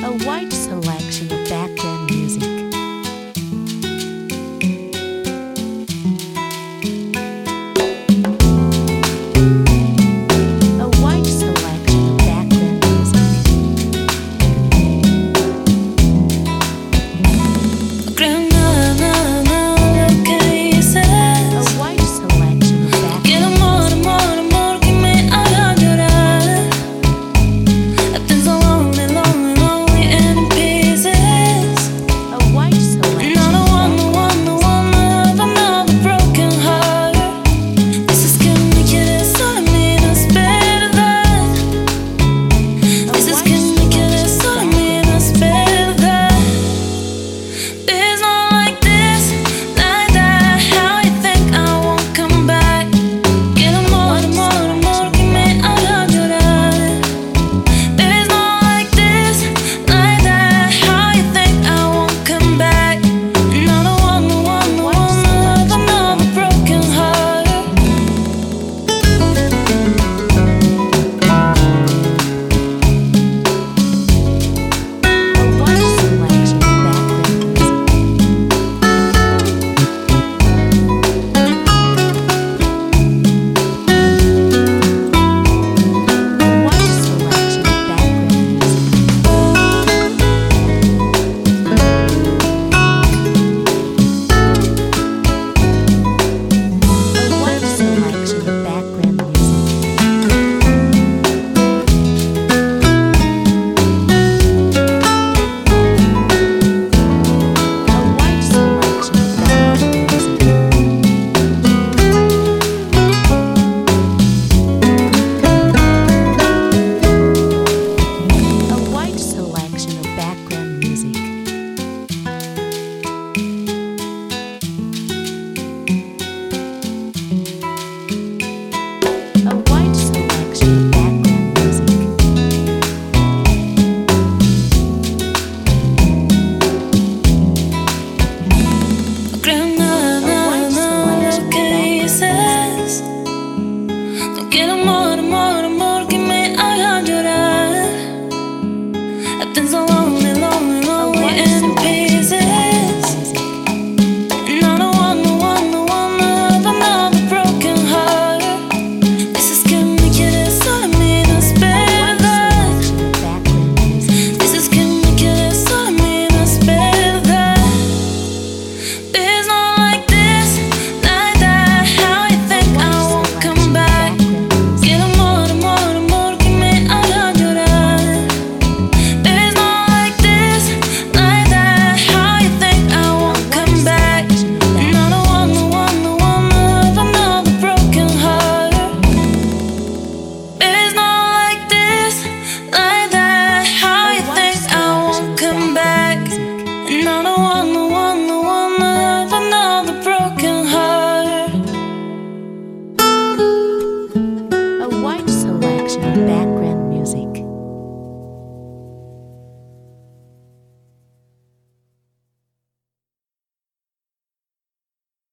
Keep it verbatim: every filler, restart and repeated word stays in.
A wide selection of background music. A wide selection of background music. No creo nada, nada lo que dices. A wide selection of background Quiero amor, amor, amor que me haga llorar. I've been so lonely, lonely, lonely and in pieces. A wide selection. And I don't want, no one, no one to have another broken heart. Dices que me quieres solo a mí, no espero that. Dices que me quieres solo a mí, no espero that. It's not like this, like that. How you think I won't come back? Quiero amor, amor, amor que me haga llorar. It's not like this, like that. How you think I won't come back? And I don't want, no one, no one to have another broken heart. A wide selection of background music. A wide selection of background music. A wide selection of background music. A wide selection of background music. A wide selection of background music. A wide selection of background music. No creo nada, nada, nada lo que dices. No quiero amor, amor, amor que me haga llorar. I've been so